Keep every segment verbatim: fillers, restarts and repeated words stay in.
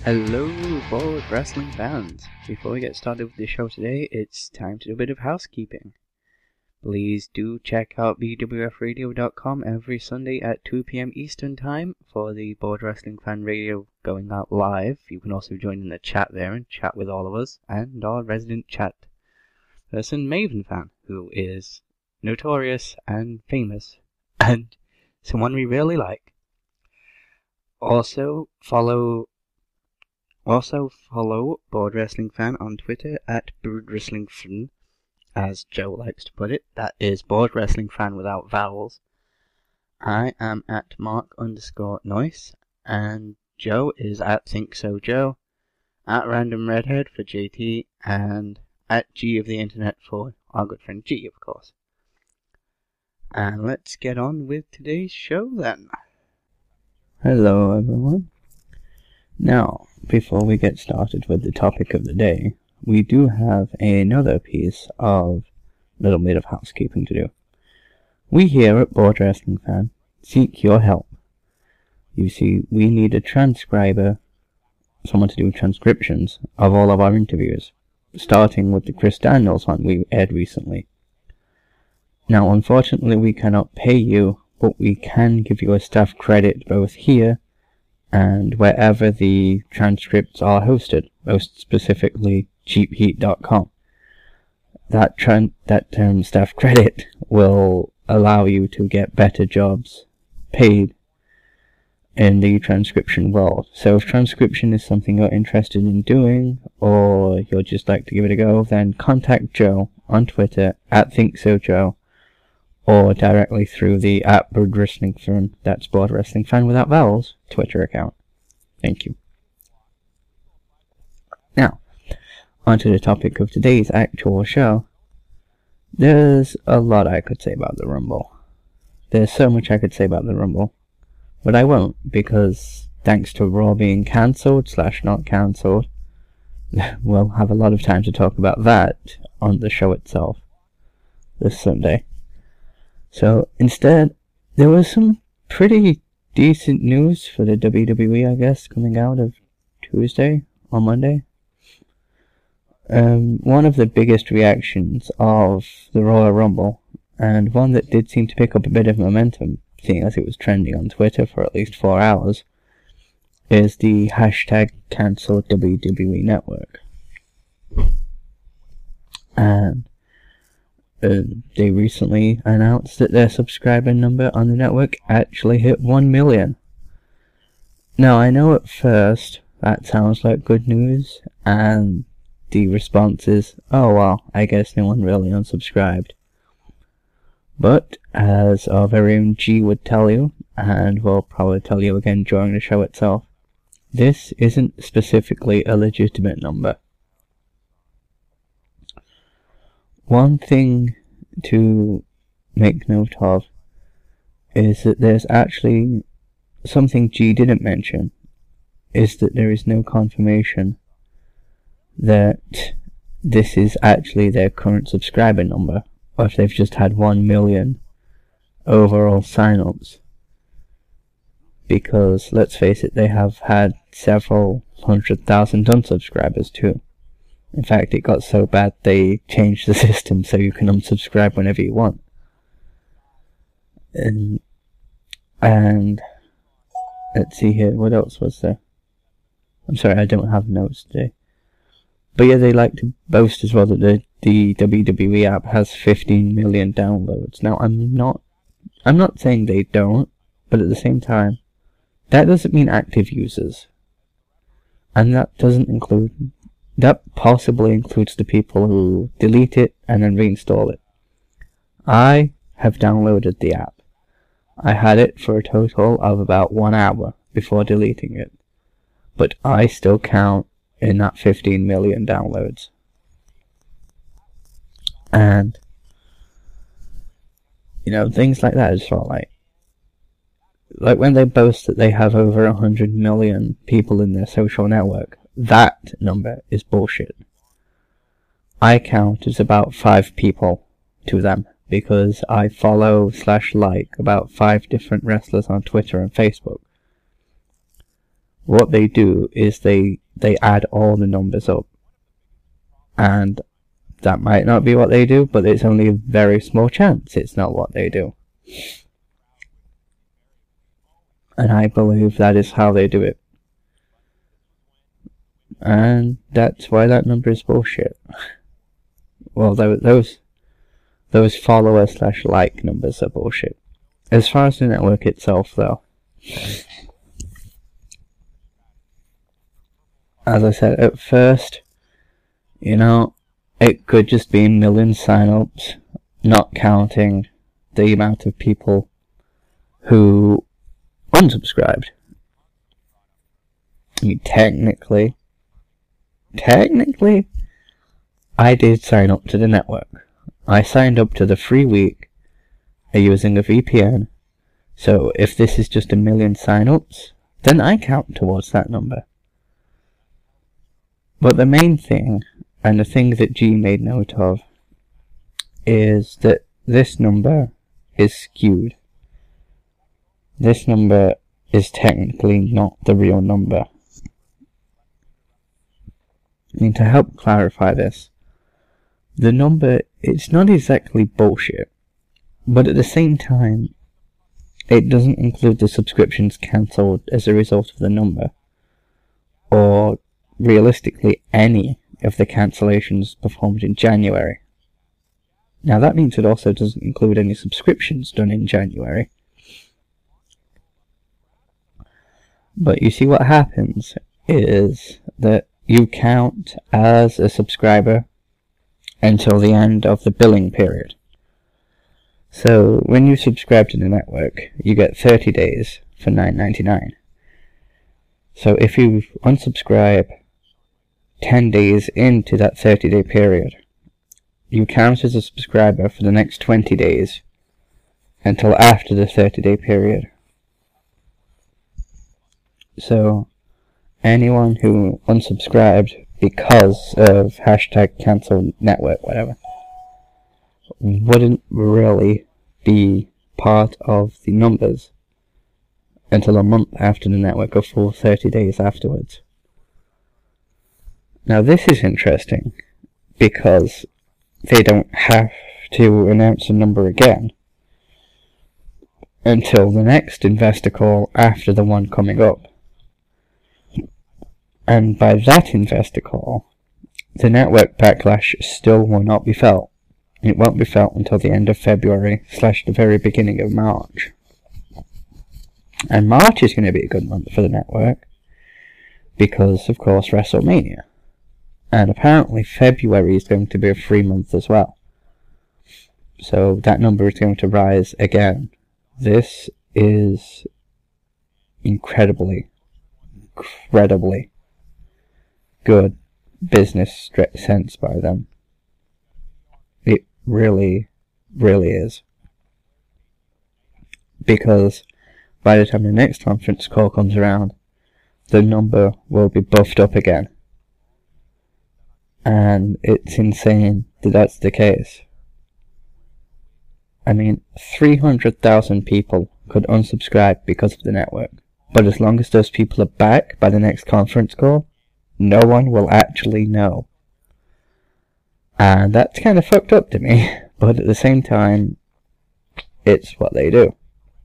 Hello, Board Wrestling fans. Before we get started with the show today, it's time to do a bit of housekeeping. Please do check out b w f radio dot com every Sunday at two p m Eastern Time for the Board Wrestling Fan Radio going out live. You can also join in the chat there and chat with all of us and our resident chat person, Maven Fan, who is notorious and famous and someone we really like. Also follow Also follow Board Wrestling Fan on Twitter at Board Wrestling Fan, as Joe likes to put it. That is Board Wrestling Fan without vowels. I am at Mark underscore Noise, and Joe is at Think So Joe, at Random Redhead for J T, and at G of the Internet for our good friend G, of course. And let's get on with today's show then. Hello everyone. Now, before we get started with the topic of the day, we do have another piece of little bit of housekeeping to do. We here at Board Wrestling Fan seek your help. You see, we need a transcriber, someone to do transcriptions of all of our interviews, starting with the Chris Daniels one we aired recently. Now, unfortunately, we cannot pay you, but we can give you a staff credit both here and wherever the transcripts are hosted, most specifically cheap heat dot com. That tran- that um, staff credit will allow you to get better jobs paid in the transcription world. So if transcription is something you're interested in doing, or you'd just like to give it a go, then contact Joe on Twitter at ThinkSoJoe, or directly through the at Board Wrestling Fan, that's Board Wrestling Fan without vowels, Twitter account. Thank you. Now, onto the topic of today's actual show. There's a lot I could say about the Rumble. There's so much I could say about the Rumble, but I won't, because thanks to Raw being cancelled slash not cancelled, we'll have a lot of time to talk about that on the show itself this Sunday. So instead, there was some pretty decent news for the W W E, I guess, coming out of Tuesday or Monday. Um, one of the biggest reactions of the Royal Rumble, and one that did seem to pick up a bit of momentum, seeing as it was trending on Twitter for at least four hours, is the hashtag cancel W W E Network. And Uh, they recently announced that their subscriber number on the network actually hit one million. Now, I know at first that sounds like good news, and the response is, oh well, I guess no one really unsubscribed. But, as our very own G would tell you, and will probably tell you again during the show itself, this isn't specifically a legitimate number. One thing to make note of is that there's actually something G didn't mention, is that there is no confirmation that this is actually their current subscriber number, or if they've just had one million overall sign-ups. Because, let's face it, they have had several hundred thousand unsubscribers too. In fact, it got so bad they changed the system so you can unsubscribe whenever you want. And, and let's see here, what else was there? I'm sorry, I don't have notes today. But yeah, they like to boast as well that the, the W W E app has fifteen million downloads. Now, I'm not, I'm not saying they don't, but at the same time, that doesn't mean active users. And that doesn't include... That possibly includes the people who delete it and then reinstall it. I have downloaded the app. I had it for a total of about one hour before deleting it. But I still count in that fifteen million downloads. And, you know, things like that is sort of like... Like when they boast that they have over one hundred million people in their social network, that number is bullshit. I count as about five people to them, because I follow slash like about five different wrestlers on Twitter and Facebook. what they do is they they add all the numbers up, and that might not be what they do, but it's only a very small chance it's not what they do. And I believe that is how they do it. And that's why that number is bullshit. Well, those those follower slash like numbers are bullshit. As far as the network itself, though, as I said at first, you know, it could just be a million sign-ups, not counting the amount of people who unsubscribed. I mean, technically, technically, I did sign up to the network. I signed up to the free week using a V P N, so if this is just a million sign-ups, then I count towards that number. But the main thing, and the thing that G made note of, is that this number is skewed. This number is technically not the real number. I mean, to help clarify this, the number, it's not exactly bullshit, but at the same time, it doesn't include the subscriptions cancelled as a result of the number, or realistically any of the cancellations performed in January. Now that means it also doesn't include any subscriptions done in January. But you see, what happens is that you count as a subscriber until the end of the billing period. So when you subscribe to the network, you get thirty days for nine ninety-nine. So if you unsubscribe ten days into that thirty day period, you count as a subscriber for the next twenty days until after the thirty day period. So anyone who unsubscribed because of hashtag cancel network, whatever, wouldn't really be part of the numbers until a month after the network, or full thirty days afterwards. Now this is interesting because they don't have to announce a number again until the next investor call after the one coming up. And by that investor call, the network backlash still will not be felt. It won't be felt until the end of February slash the very beginning of March. And March is going to be a good month for the network because, of course, WrestleMania. And apparently February is going to be a free month as well. So that number is going to rise again. This is incredibly, incredibly good business sense by them. It really, really is. Because by the time the next conference call comes around, the number will be buffed up again. And it's insane that that's the case. I mean, three hundred thousand people could unsubscribe because of the network. But as long as those people are back by the next conference call, no one will actually know. And that's kind of fucked up to me, but at the same time, it's what they do.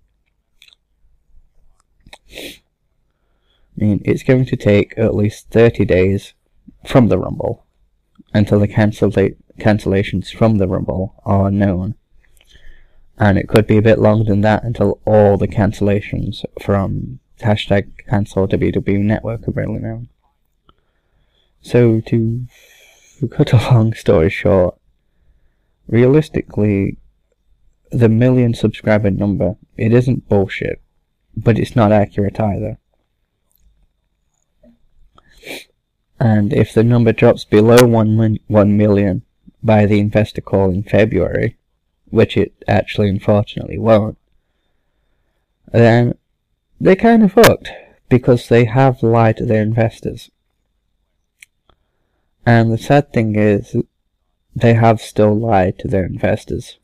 I mean, it's going to take at least thirty days from the Rumble until the cancel cancellations from the Rumble are known. And it could be a bit longer than that until all the cancellations from hashtag cancel W W E Network are really known. So, to cut a long story short, realistically, the million subscriber number, it isn't bullshit, but it's not accurate either. And if the number drops below one, one million by the investor call in February, which it actually unfortunately won't, then they're kind of fucked, because they have lied to their investors. And the sad thing is, they have still lied to their investors.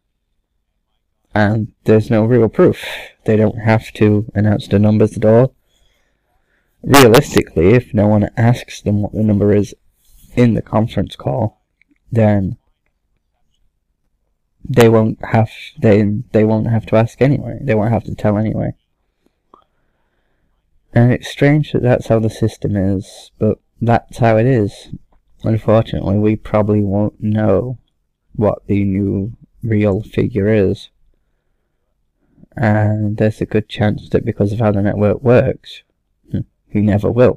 And there's no real proof. They don't have to announce the numbers at all. realistically, if no one asks them what the number is in the conference call, then they won't have they they won't have to ask anyway. They won't have to tell anyway. And it's strange that that's how the system is, but that's how it is. Unfortunately, we probably won't know what the new real figure is. And there's a good chance that because of how the network works, we never will.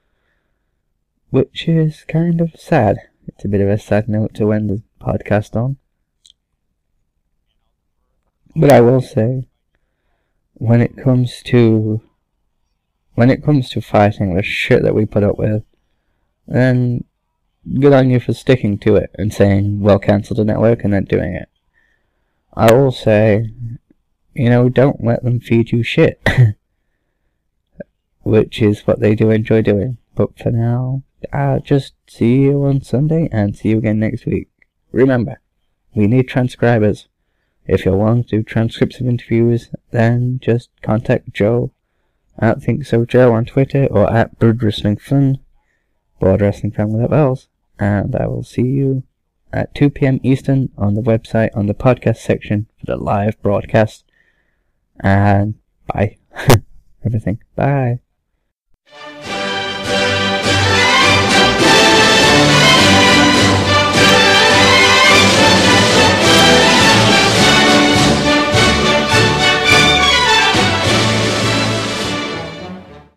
Which is kind of sad. It's a bit of a sad note to end the podcast on. But I will say, when it comes to when it comes to fighting the shit that we put up with, then good on you for sticking to it and saying, well, cancel the network and then doing it. I will say, you know, don't let them feed you shit. Which is what they do enjoy doing. But for now, I'll just see you on Sunday and see you again next week. Remember, we need transcribers. If you want to do transcripts of interviews, then just contact Joe at ThinkSoJoe on Twitter or at Brood Wrestling Fun, Board Wrestling Fan without vowels. And I will see you at two p.m. Eastern on the website on the podcast section for the live broadcast. And bye. Everything. Bye.